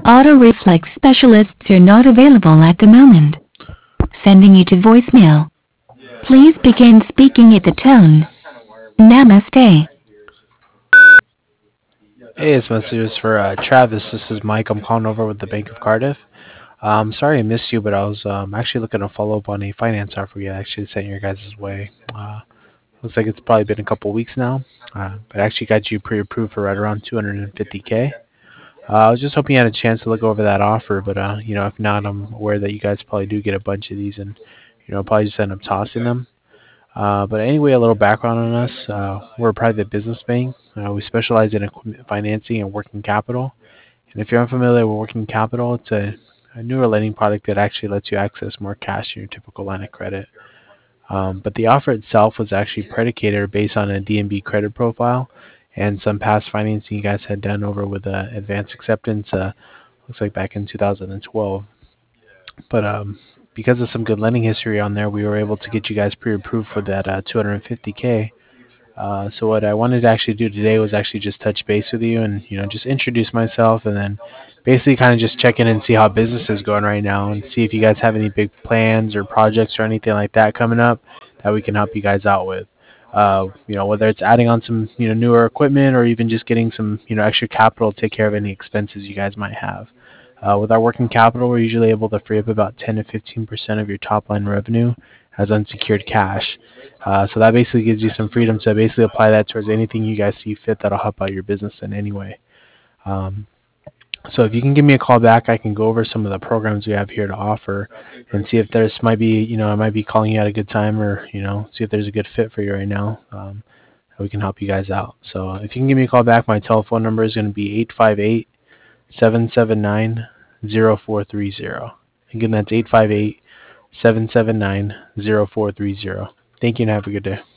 Auto reflex specialists are not available at the moment. Sending you to voicemail. Please begin speaking at the tone. Namaste. Hey, this message is for Travis. This is Mike. I'm calling over with the Bank of Cardiff. Sorry I missed you, but I was actually looking to follow up on a finance offer you actually sent your guys' way. Looks like it's probably been a couple weeks now, but I actually got you pre-approved for right around 250K. I was just hoping you had a chance to look over that offer, but if not, I'm aware that you guys probably do get a bunch of these, and probably just end up tossing them. But anyway, a little background on us. We're a private business bank. We specialize in equipment financing and working capital. And if you're unfamiliar with working capital, it's a newer lending product that actually lets you access more cash than your typical line of credit. But the offer itself was actually predicated or based on a DNB credit profile and some past financing you guys had done over with Advanced Acceptance, looks like back in 2012. But because of some good lending history on there, we were able to get you guys pre-approved for that 250K. So what I wanted to actually do today was actually just touch base with you and just introduce myself and then basically kind of just check in and see how business is going right now and see if you guys have any big plans or projects or anything like that coming up that we can help you guys out with. Whether it's adding on some newer equipment or even just getting some extra capital to take care of any expenses you guys might have. With our working capital, we're usually able to free up about 10 to 15% of your top line revenue as unsecured cash. So that basically gives you some freedom to basically apply that towards anything you guys see fit that'll help out your business in any way. Um, so if you can give me a call back, I can go over some of the programs we have here to offer and see if there's might be, I might be calling you at a good time or, see if there's a good fit for you right now. We can help you guys out. So if you can give me a call back, my telephone number is going to be 858-779-0430. Again, that's 858-779-0430. Thank you and have a good day.